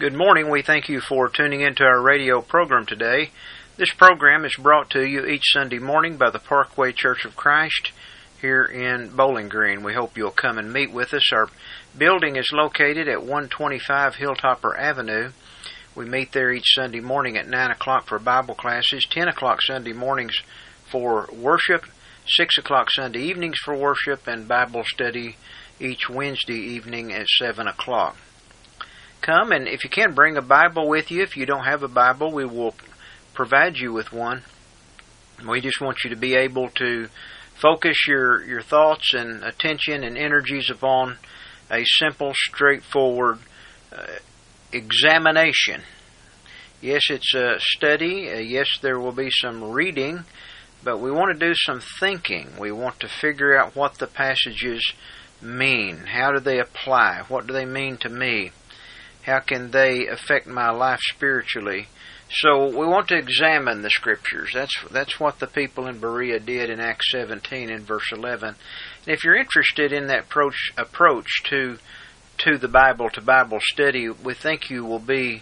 Good morning. We thank you for tuning into our radio program today. This program is brought to you each Sunday morning by the Parkway Church of Christ here in Bowling Green. We hope you'll come and meet with us. Our building is located at 125 Hilltopper Avenue. We meet there each Sunday morning at 9 o'clock for Bible classes, 10 o'clock Sunday mornings for worship, 6 o'clock Sunday evenings for worship, and Bible study each Wednesday evening at 7 o'clock. Come, and if you can, bring a Bible with you. If you don't have a Bible, we will provide you with one. We just want you to be able to focus your thoughts and attention and energies upon a simple, straightforward examination. Yes, it's a study. Yes, there will be some reading, but we want to do some thinking. We want to figure out what the passages mean. How do they apply? What do they mean to me? How can they affect my life spiritually? So we want to examine the Scriptures. That's what the people in Berea did in Acts 17 and verse 11. And if you're interested in that approach to the Bible, to Bible study, we think you will be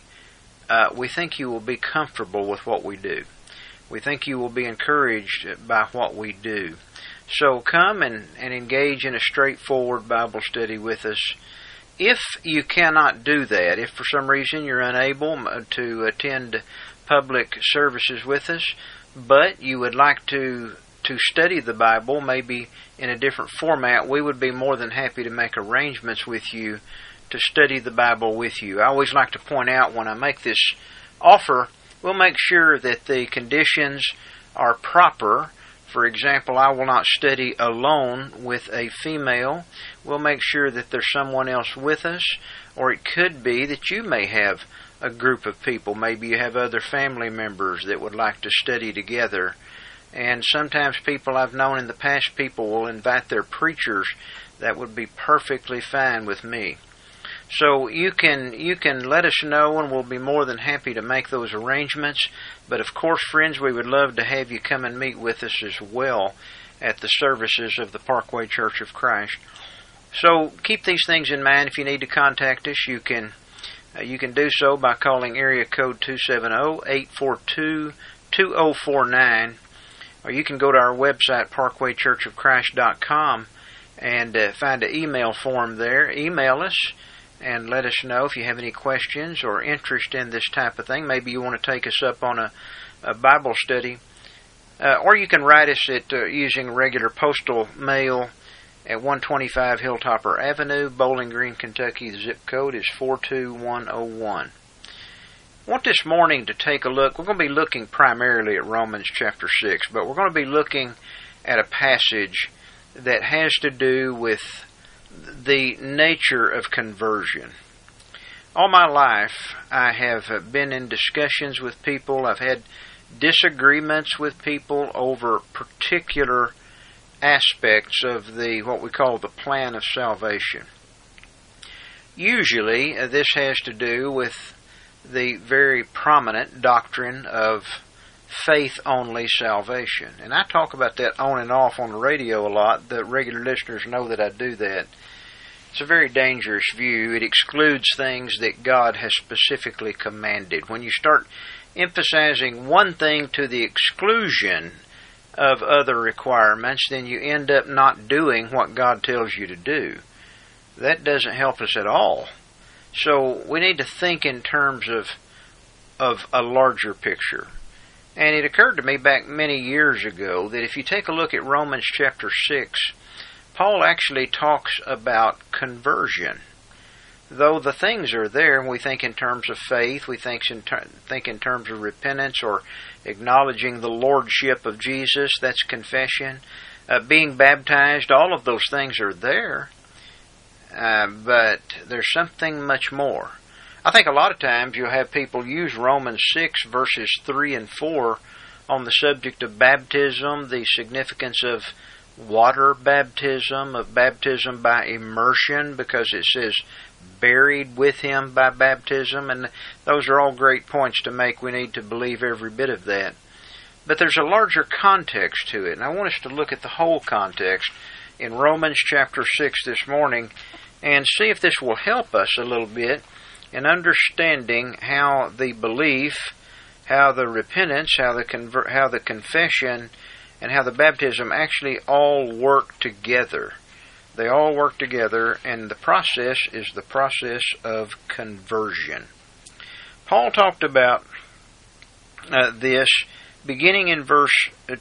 comfortable with what we do. We think you will be encouraged by what we do. So come and engage in a straightforward Bible study with us. If you cannot do that, if for some reason you're unable to attend public services with us, but you would like to study the Bible, maybe in a different format, we would be more than happy to make arrangements with you to study the Bible with you. I always like to point out when I make this offer, we'll make sure that the conditions are proper. For example, I will not study alone with a female. We'll make sure that there's someone else with us, or it could be that you may have a group of people. Maybe you have other family members that would like to study together. And sometimes people I've known in the past, people will invite their preachers. That would be perfectly fine with me. So you can let us know, and we'll be more than happy to make those arrangements. But of course, friends, we would love to have you come and meet with us as well at the services of the Parkway Church of Christ. So keep these things in mind. If you need to contact us, you can do so by calling area code 270-842-2049, or you can go to our website, parkwaychurchofchrist.com, and find an email form there. Email us and let us know if you have any questions or interest in this type of thing. Maybe you want to take us up on a Bible study. Or you can write us at using regular postal mail at 125 Hilltopper Avenue, Bowling Green, Kentucky. The zip code is 42101. I want this morning to take a look. We're going to be looking primarily at Romans chapter 6, but we're going to be looking at a passage that has to do with the nature of conversion. All my life, I have been in discussions with people. I've had disagreements with people over particular aspects of what we call the plan of salvation. Usually, this has to do with the very prominent doctrine of faith-only salvation. And I talk about that on and off on the radio a lot. The regular listeners know that I do that. It's a very dangerous view. It excludes things that God has specifically commanded. When you start emphasizing one thing to the exclusion of other requirements, then you end up not doing what God tells you to do. That doesn't help us at all. So we need to think in terms of a larger picture. And it occurred to me back many years ago that if you take a look at Romans chapter 6, Paul actually talks about conversion. Though the things are there, and we think in terms of faith, we think in terms of repentance or acknowledging the lordship of Jesus, that's confession. Being baptized, all of those things are there. But there's something much more. I think a lot of times you'll have people use Romans 6 verses 3 and 4 on the subject of baptism, the significance of water baptism, of baptism by immersion, because it says buried with him by baptism, and those are all great points to make. We need to believe every bit of that. But there's a larger context to it, and I want us to look at the whole context in Romans chapter 6 this morning and see if this will help us a little bit in understanding how the belief, how the repentance, how the confession, and how the baptism actually all work together. They all work together, and the process is the process of conversion. Paul talked about this beginning in verse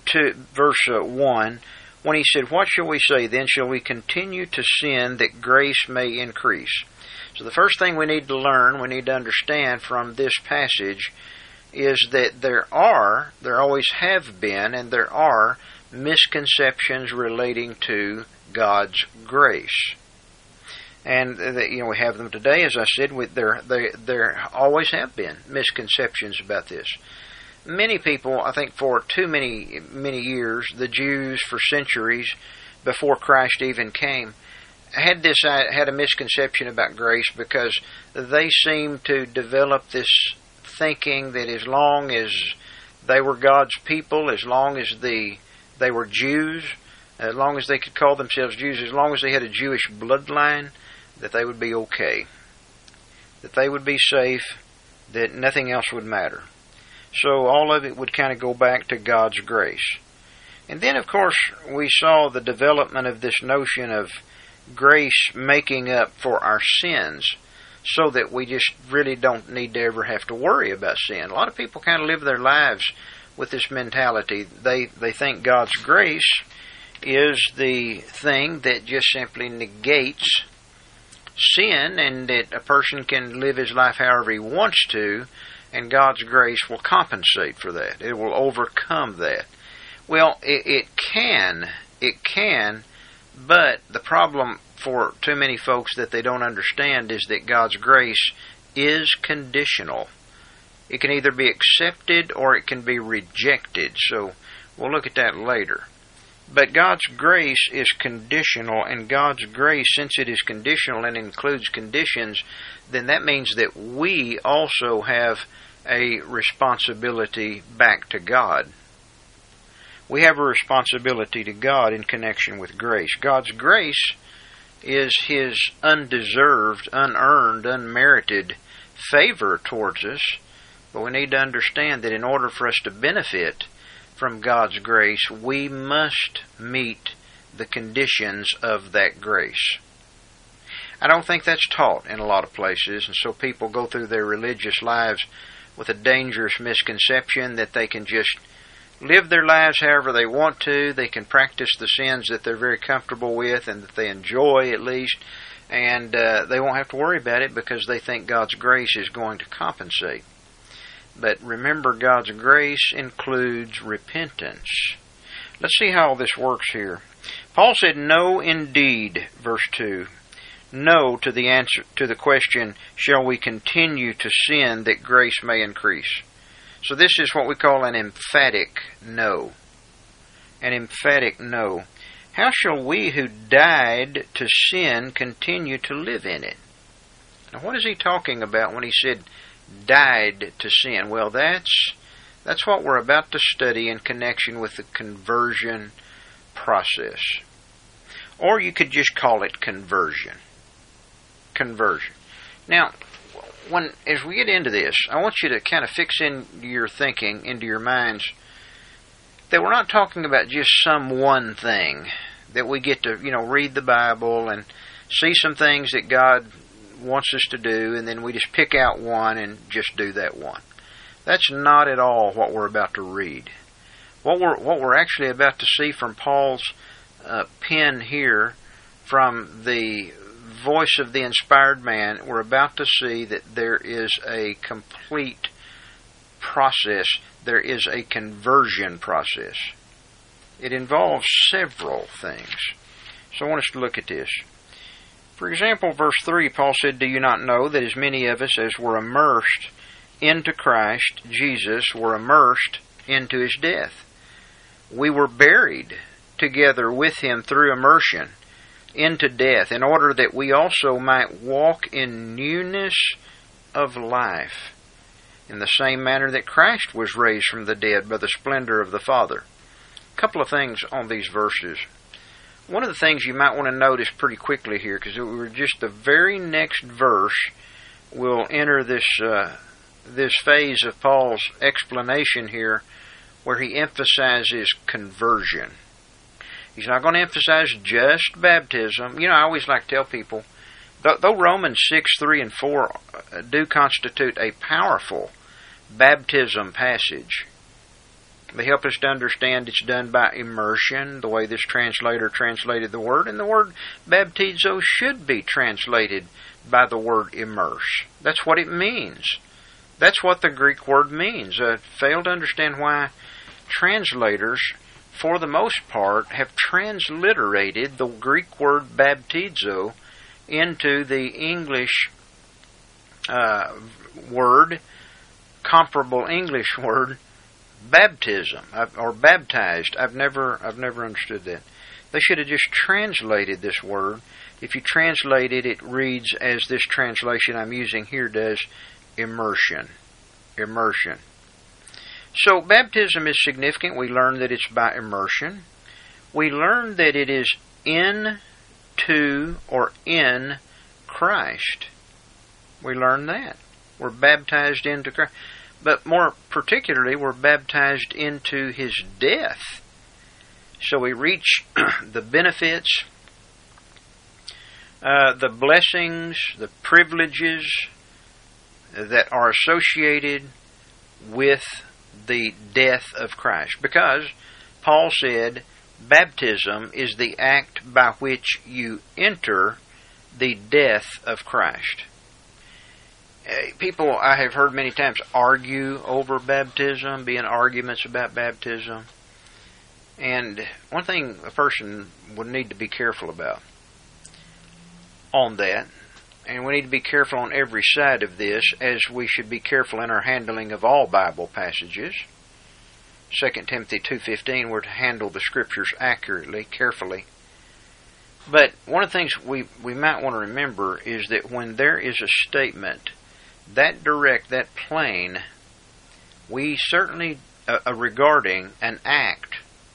1, when he said, "What shall we say then? Shall we continue to sin that grace may increase?" So the first thing we need to learn, we need to understand from this passage, is that there always have been, and there are misconceptions relating to God's grace. And we have them today, as I said. There always have been misconceptions about this. Many people, I think for too many years, the Jews for centuries before Christ even came, had a misconception about grace, because they seemed to develop this thinking that as long as they were God's people, as long as they were Jews, as long as they could call themselves Jews, as long as they had a Jewish bloodline, that they would be okay, that they would be safe, that nothing else would matter. So all of it would kind of go back to God's grace. And then, of course, we saw the development of this notion of grace making up for our sins, so that we just really don't need to ever have to worry about sin. A lot of people kind of live their lives with this mentality. They think God's grace is the thing that just simply negates sin, and that a person can live his life however he wants to, and God's grace will compensate for that. It will overcome that. Well, it can, but the problem for too many folks that they don't understand is that God's grace is conditional. It can either be accepted or it can be rejected. So we'll look at that later. But God's grace is conditional, and God's grace, since it is conditional and includes conditions, then that means that we also have a responsibility back to God. We have a responsibility to God in connection with grace. God's grace is His undeserved, unearned, unmerited favor towards us. But we need to understand that in order for us to benefit from God's grace, we must meet the conditions of that grace. I don't think that's taught in a lot of places, and so people go through their religious lives with a dangerous misconception that they can just live their lives however they want to. They can practice the sins that they're very comfortable with and that they enjoy, at least, and they won't have to worry about it because they think God's grace is going to compensate. But remember, God's grace includes repentance. Let's see how this works here. Paul said, "No, indeed," verse 2. No to the answer to the question, shall we continue to sin that grace may increase? So this is what we call an emphatic no. An emphatic no. How shall we who died to sin continue to live in it? Now, what is he talking about when he said died to sin? Well, that's what we're about to study in connection with the conversion process. Or you could just call it conversion. Conversion. Now, as we get into this, I want you to kind of fix into your thinking, into your minds, that we're not talking about just some one thing, that we get to, read the Bible and see some things that God wants us to do, and then we just pick out one and just do that one. That's not at all what we're about to read. What we're actually about to see from Paul's pen here, from the voice of the inspired man, we're about to see that there is a complete process. There is a conversion process. It involves several things. So I want us to look at this. For example, verse 3, Paul said, "Do you not know that as many of us as were immersed into Christ Jesus were immersed into His death? We were buried together with Him through immersion into death, in order that we also might walk in newness of life, in the same manner that Christ was raised from the dead by the splendor of the Father." A couple of things on these verses. One of the things you might want to notice pretty quickly here, because it was just the very next verse we'll enter this phase of Paul's explanation here where he emphasizes conversion. He's not going to emphasize just baptism. I always like to tell people, though Romans 6, 3, and 4 do constitute a powerful baptism passage, they help us to understand it's done by immersion, the way this translator translated the word, and the word baptizo should be translated by the word immerse. That's what it means. That's what the Greek word means. I fail to understand why translators, for the most part, have transliterated the Greek word baptizo into the English word, comparable English word, baptism or baptized. I've never understood that. They should have just translated this word. If you translate it, it reads as this translation I'm using here does, immersion. Immersion. So baptism is significant. We learn that it's by immersion. We learn that it is into or in Christ. We learn that. We're baptized into Christ. But more particularly, we're baptized into His death. So we reach the benefits, the blessings, the privileges that are associated with the death of Christ. Because Paul said, baptism is the act by which you enter the death of Christ. People, I have heard many times, argue over baptism, be in arguments about baptism. And one thing a person would need to be careful about on that, and we need to be careful on every side of this, as we should be careful in our handling of all Bible passages. 2 Timothy 2:15, we're to handle the Scriptures accurately, carefully. But one of the things we might want to remember is that when there is a statement that direct, that plain, we certainly regarding an act,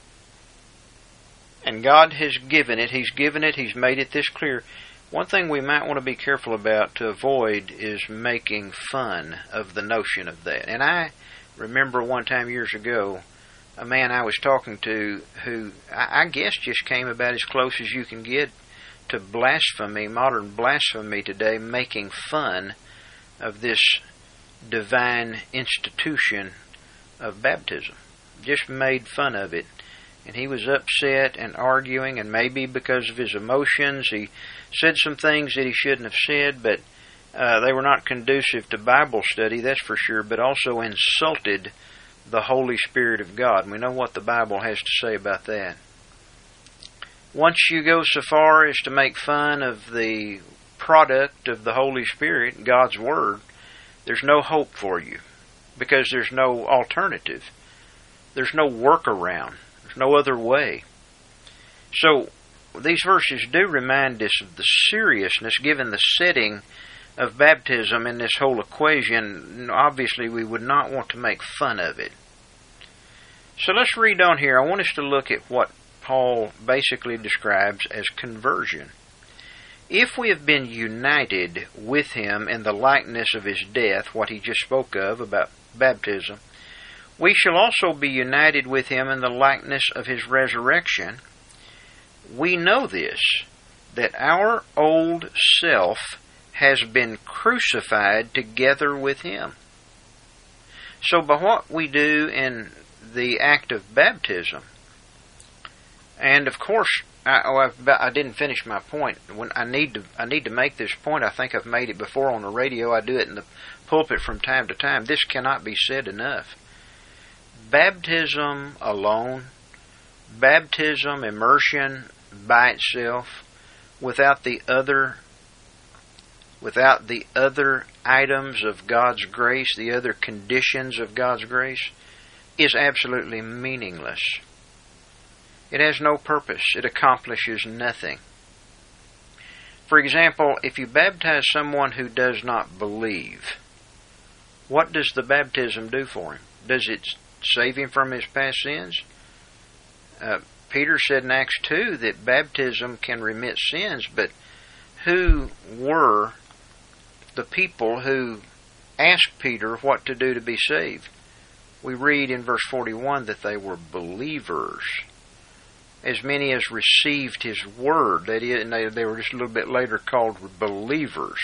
and God has given it, He's made it this clear. One thing we might want to be careful about to avoid is making fun of the notion of that. And I remember one time years ago, a man I was talking to who I guess just came about as close as you can get to blasphemy, modern blasphemy today, making fun of this divine institution of baptism. Just made fun of it. And he was upset and arguing, and maybe because of his emotions, he said some things that he shouldn't have said, but they were not conducive to Bible study, that's for sure, but also insulted the Holy Spirit of God. And we know what the Bible has to say about that. Once you go so far as to make fun of the product of the Holy Spirit, God's Word, there's no hope for you, because there's no alternative. There's no workaround. There's no other way. So these verses do remind us of the seriousness, given the setting of baptism in this whole equation. Obviously, we would not want to make fun of it. So let's read on here. I want us to look at what Paul basically describes as conversion. If we have been united with Him in the likeness of His death, what he just spoke of about baptism, we shall also be united with Him in the likeness of His resurrection. We know this, that our old self has been crucified together with Him. So by what we do in the act of baptism, and of course, I didn't finish my point. When I need to make this point. I think I've made it before on the radio. I do it in the pulpit from time to time. This cannot be said enough. Baptism alone, baptism, immersion by itself, without the other items of God's grace, the other conditions of God's grace, is absolutely meaningless. It has no purpose. It accomplishes nothing. For example, if you baptize someone who does not believe, what does the baptism do for him? Does it save him from his past sins? Peter said in Acts 2 that baptism can remit sins, but who were the people who asked Peter what to do to be saved. We read in verse 41 that they were believers. As many as received his word. That is, and they were just a little bit later called believers.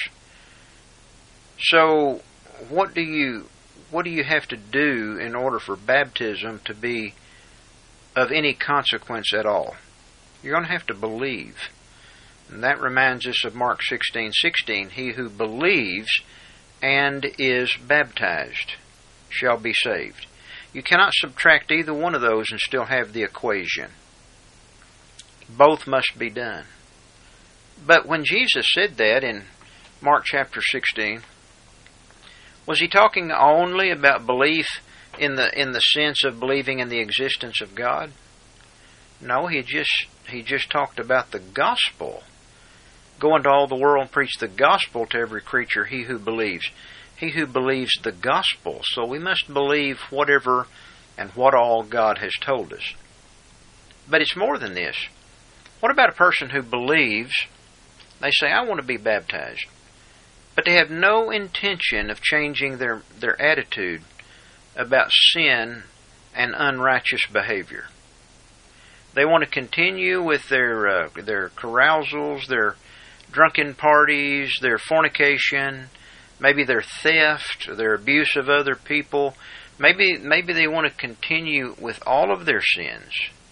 So, what do you have to do in order for baptism to be of any consequence at all? You're going to have to believe. And that reminds us of Mark 16:16. He who believes and is baptized shall be saved. You cannot subtract either one of those and still have the equation. Both must be done. But when Jesus said that in Mark chapter 16, was he talking only about belief in the sense of believing in the existence of God? No, he just talked about the gospel. Go into all the world and preach the gospel to every creature, he who believes. He who believes the gospel. So we must believe whatever and what all God has told us. But it's more than this. What about a person who believes, they say, I want to be baptized, but they have no intention of changing their attitude about sin and unrighteous behavior. They want to continue with their carousals, their drunken parties, their fornication, maybe their theft, their abuse of other people. Maybe they want to continue with all of their sins,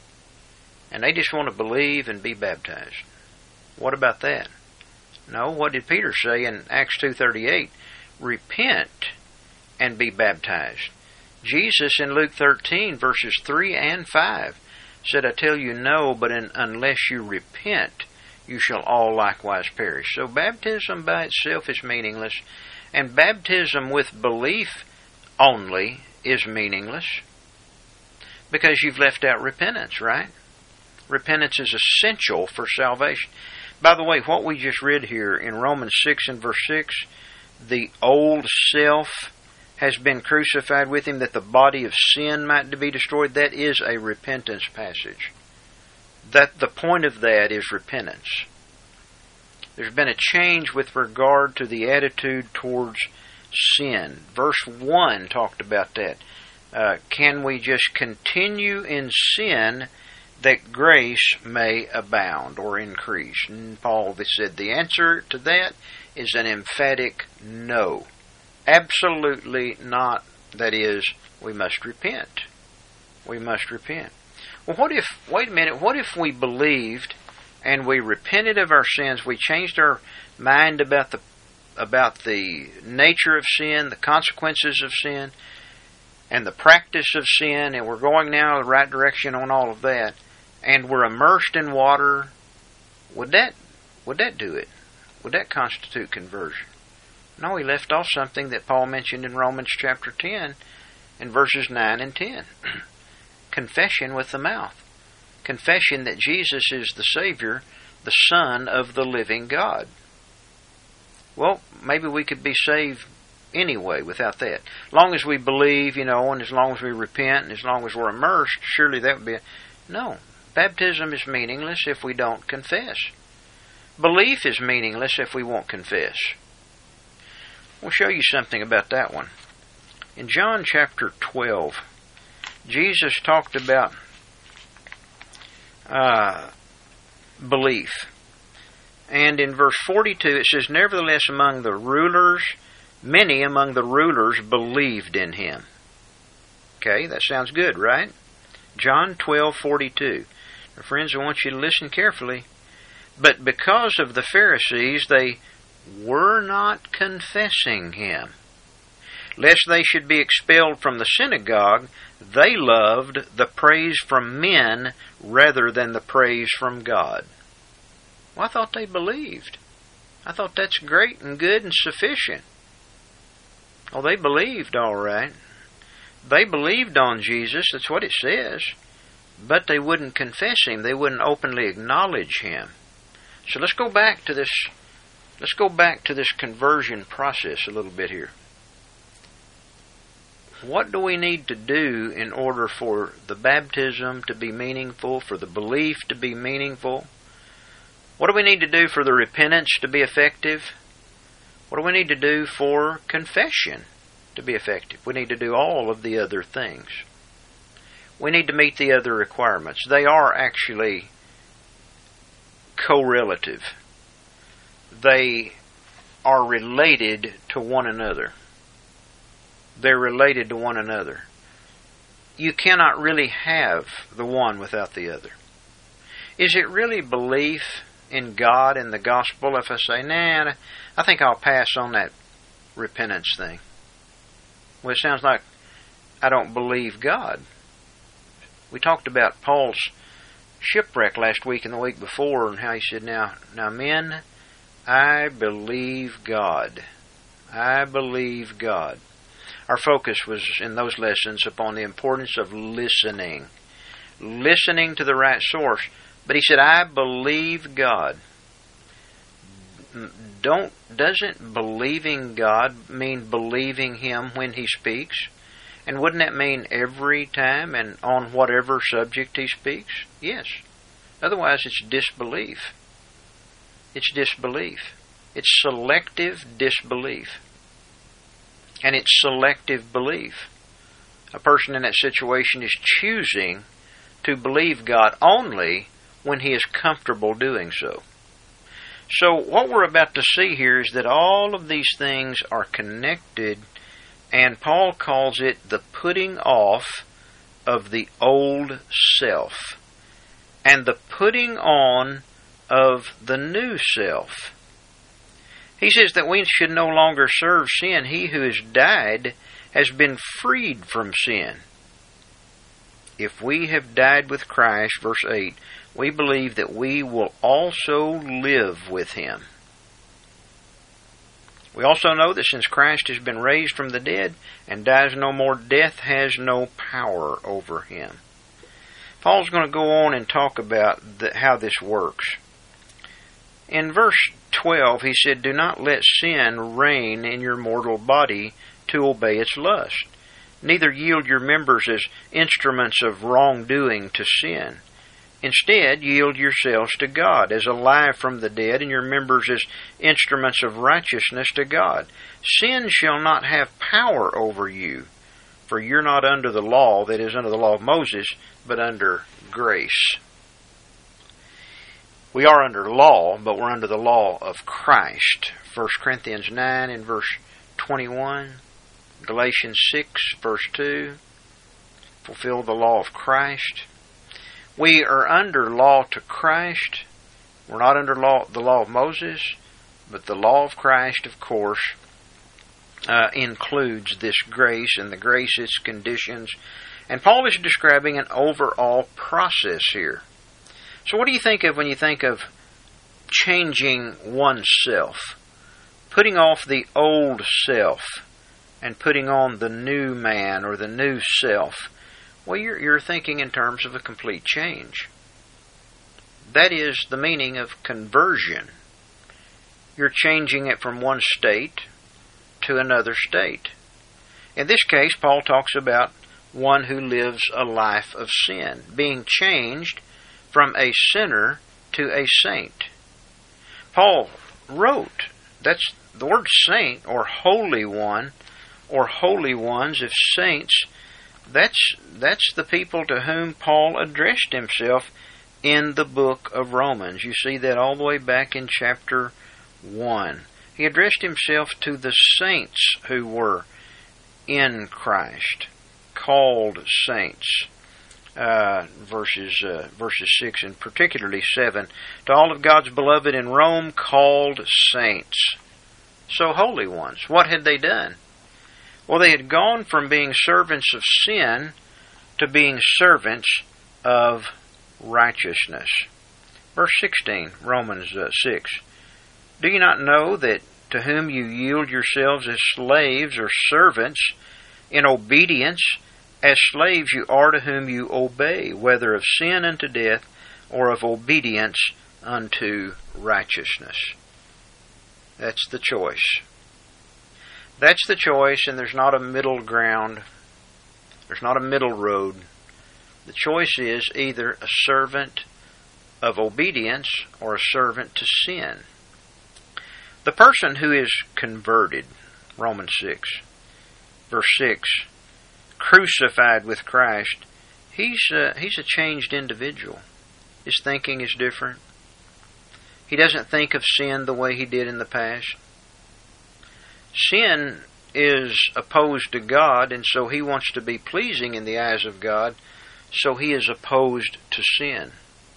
and they just want to believe and be baptized. What about that? No, what did Peter say in Acts 2:38? Repent and be baptized. Jesus in Luke 13 verses 3 and 5 said, I tell you no, but unless you repent, you shall all likewise perish. So baptism by itself is meaningless, and baptism with belief only is meaningless, because you've left out repentance, right? Repentance is essential for salvation. By the way, what we just read here in Romans 6 and verse 6, the old self has been crucified with him that the body of sin might be destroyed, that is a repentance passage. That the point of that is repentance. There's been a change with regard to the attitude towards sin. Verse 1 talked about that. Can we just continue in sin that grace may abound or increase? And Paul said the answer to that is an emphatic no. Absolutely not. That is, we must repent. We must repent. Well, wait a minute, what if we believed and we repented of our sins, we changed our mind about the nature of sin, the consequences of sin, and the practice of sin, and we're going now the right direction on all of that, and we're immersed in water? Would that do it? Would that constitute conversion? No, he left off something that Paul mentioned in Romans chapter 10 in verses 9 and 10. Confession with the mouth. Confession that Jesus is the Savior, the Son of the living God. Well, maybe we could be saved anyway without that. As long as we believe, and as long as we repent, and as long as we're immersed, surely that would be No. Baptism is meaningless if we don't confess. Belief is meaningless if we won't confess. We'll show you something about that one. In John chapter 12, Jesus talked about belief. And in verse 42 it says, Nevertheless many among the rulers believed in him. Okay, that sounds good, right? John 12:42. Now, friends, I want you to listen carefully. But because of the Pharisees, they were not confessing him, lest they should be expelled from the synagogue. They loved the praise from men rather than the praise from God. Well, I thought they believed. I thought that's great and good and sufficient. Oh, they believed, all right. They believed on Jesus, that's what it says. But they wouldn't confess him. They wouldn't openly acknowledge him. So let's go back to this conversion process a little bit here. What do we need to do in order for the baptism to be meaningful, for the belief to be meaningful? What do we need to do for the repentance to be effective? What do we need to do for confession to be effective? We need to do all of the other things. We need to meet the other requirements. They are actually correlative. They are related to one another. They're related to one another. You cannot really have the one without the other. Is it really belief in God and the gospel if I say, nah, I think I'll pass on that repentance thing? Well, it sounds like I don't believe God. We talked about Paul's shipwreck last week and the week before, and how he said, now men, I believe God. I believe God. Our focus was in those lessons upon the importance of listening. Listening to the right source. But he said, I believe God. Doesn't believing God mean believing Him when He speaks? And wouldn't that mean every time and on whatever subject He speaks? Yes. Otherwise it's disbelief. It's disbelief. It's selective disbelief. And it's selective belief. A person in that situation is choosing to believe God only when he is comfortable doing so. So what we're about to see here is that all of these things are connected, and Paul calls it the putting off of the old self and the putting on of the new self. He says that we should no longer serve sin. He who has died has been freed from sin. If we have died with Christ, verse 8, we believe that we will also live with Him. We also know that since Christ has been raised from the dead and dies no more, death has no power over Him. Paul's going to go on and talk about how this works. In verse 12, he said, do not let sin reign in your mortal body to obey its lust. Neither yield your members as instruments of wrongdoing to sin. Instead, yield yourselves to God as alive from the dead, and your members as instruments of righteousness to God. Sin shall not have power over you, for you're not under the law, that is, under the law of Moses, but under grace. We are under law, but we're under the law of Christ. 1 Corinthians 9 and verse 21. Galatians 6, verse 2, fulfill the law of Christ. We are under law to Christ. We're not under the law of Moses, but the law of Christ, of course, includes this grace, and the grace its conditions. And Paul is describing an overall process here. So what do you think of when you think of changing oneself? Putting off the old self and putting on the new man or the new self. Well, you're thinking in terms of a complete change. That is the meaning of conversion. You're changing it from one state to another state. In this case, Paul talks about one who lives a life of sin, being changed from a sinner to a saint. Paul wrote, that's the word saint or holy one, or holy ones, if saints, that's the people to whom Paul addressed himself in the book of Romans. You see that all the way back in chapter 1. He addressed himself to the saints who were in Christ, called saints. Verses 6 and particularly 7. To all of God's beloved in Rome, called saints. So holy ones. What had they done? Well, they had gone from being servants of sin to being servants of righteousness. Verse 16, Romans 6. Do you not know that to whom you yield yourselves as slaves or servants in obedience, as slaves you are to whom you obey, whether of sin unto death or of obedience unto righteousness? That's the choice. That's the choice, and there's not a middle ground. There's not a middle road. The choice is either a servant of obedience or a servant to sin. The person who is converted, Romans 6, verse 6, crucified with Christ, he's a changed individual. His thinking is different. He doesn't think of sin the way he did in the past. Sin is opposed to God, and so he wants to be pleasing in the eyes of God, so he is opposed to sin.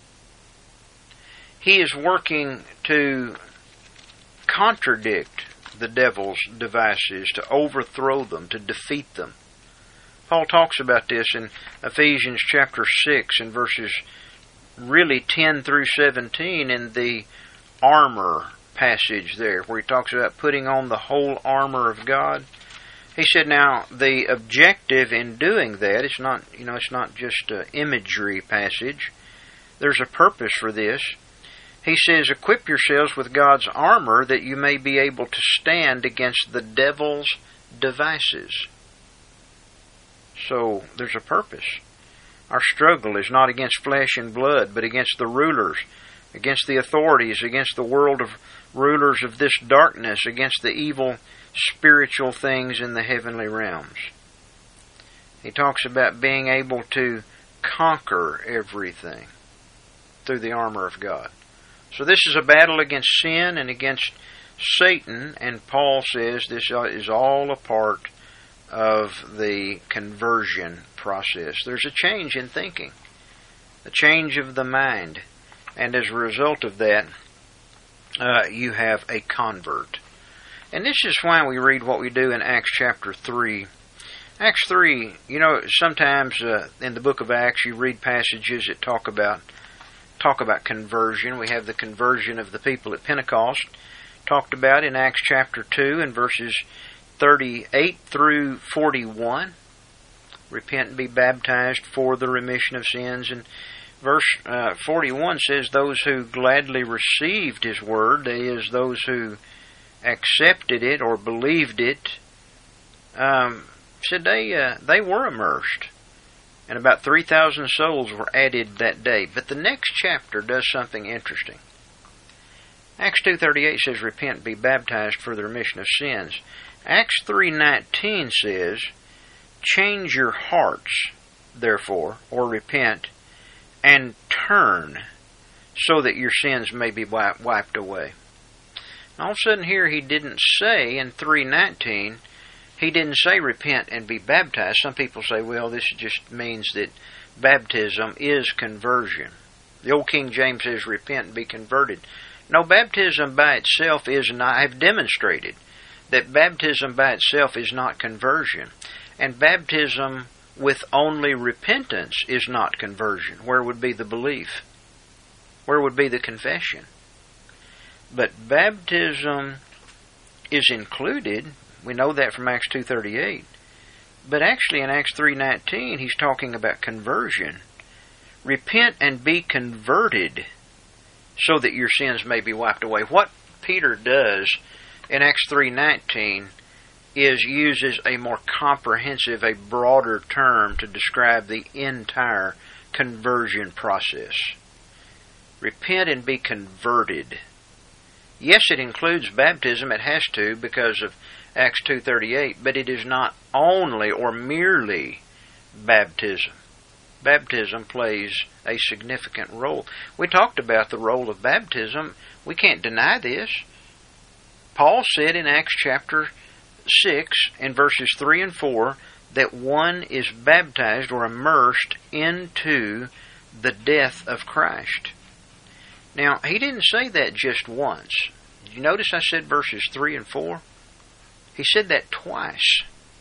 He is working to contradict the devil's devices, to overthrow them, to defeat them. Paul talks about this in Ephesians chapter 6 and verses really 10 through 17 in the armor passage there, where he talks about putting on the whole armor of God. He said, now, the objective in doing that, it's not just an imagery passage. There's a purpose for this. He says, equip yourselves with God's armor that you may be able to stand against the devil's devices. So, there's a purpose. Our struggle is not against flesh and blood, but against the rulers, against the authorities, against the world of rulers of this darkness, against the evil spiritual things in the heavenly realms. He talks about being able to conquer everything through the armor of God. So this is a battle against sin and against Satan, and Paul says this is all a part of the conversion process. There's a change in thinking, a change of the mind, and as a result of that, you have a convert. And this is why we read what we do in Acts chapter 3. Acts 3, sometimes in the book of Acts you read passages that talk about conversion. We have the conversion of the people at Pentecost, talked about in Acts chapter 2 and verses 38 through 41. Repent and be baptized for the remission of sins. And verse 41 says, those who gladly received his word, that is, those who accepted it or believed it, said they were immersed. And about 3,000 souls were added that day. But the next chapter does something interesting. Acts 2:38 says, repent and be baptized for the remission of sins. Acts 3:19 says, change your hearts, therefore, or repent, and turn, so that your sins may be wiped away. All of a sudden here he didn't say in 3:19, he didn't say repent and be baptized. Some people say, well, this just means that baptism is conversion. The old King James says repent and be converted. No, baptism by itself is not. I've demonstrated that baptism by itself is not conversion. And baptism with only repentance is not conversion. Where would be the belief? Where would be the confession? But baptism is included. We know that from Acts 2:38. But actually in Acts 3:19, he's talking about conversion. Repent and be converted so that your sins may be wiped away. What Peter does in Acts 3:19 is uses a more comprehensive, a broader term to describe the entire conversion process. Repent and be converted. Yes, it includes baptism. It has to because of Acts 2:38, but it is not only or merely baptism. Baptism plays a significant role. We talked about the role of baptism. We can't deny this. Paul said in Acts chapter 6, in verses 3 and 4, that one is baptized or immersed into the death of Christ. Now, he didn't say that just once. Did you notice I said verses 3 and 4? He said that twice.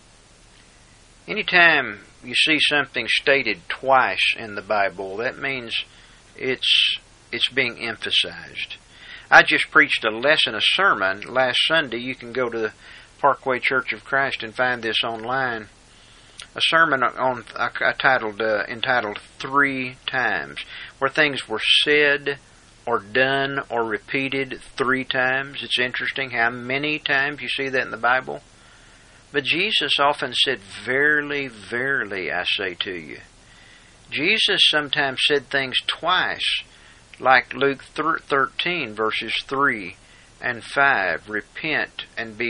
Anytime you see something stated twice in the Bible, that means it's being emphasized. I just preached a sermon last Sunday. You can go to the Parkway Church of Christ and find this online. A sermon entitled 3 times, where things were said or done or repeated 3 times. It's interesting how many times you see that in the Bible. But Jesus often said, verily, verily, I say to you. Jesus sometimes said things twice, like Luke 13, verses 3 and 5, repent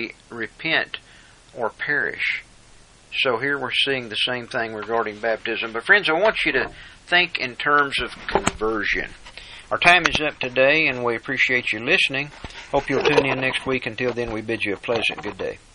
or perish. So here we're seeing the same thing regarding baptism. But friends, I want you to think in terms of conversion. Our time is up today, and we appreciate you listening. Hope you'll tune in next week. Until then, we bid you a pleasant good day.